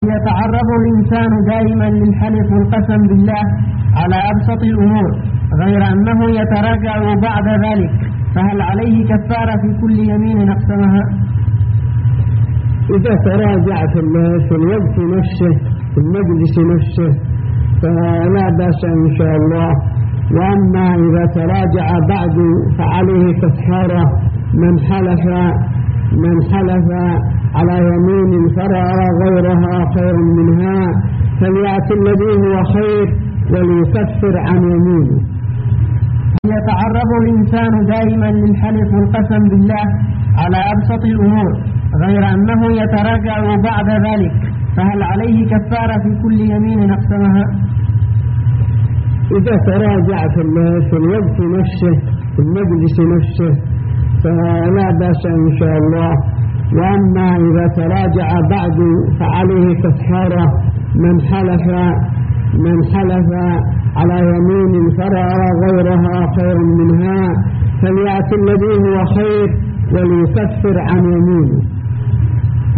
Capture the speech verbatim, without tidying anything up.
يتعرض الإنسان دائما للحلف والقسم بالله على أبسط الأمور غير أنه يتراجع بعد ذلك، فهل عليه كفارة في كل يمين أقسمها؟ إذا تراجع في الوقت نفسه في المجلس نفسه فلا بأس إن شاء الله، وأما إذا تراجع بعد فعليه كفارة. من حلف من حلف على يمين فرأى غيرها خيرا منها فليأتي الذي هو خير وليكفر عن يمينه. يتعرض الإنسان دائما للحلف والقسم بالله على أبسط الأمور غير أنه يتراجع بعد ذلك، فهل عليه كفارة في كل يمين أقسمها؟ إذا تراجع في الوقت نفسه في المجلس نفسه فلا بأس إن شاء الله، وأما إذا تراجع بعد فعليه كفارة. من حلف من حلف على يمين فرأى غيرها خيرا منها فليأتي الذي هو خير وليكفر عن يمينه.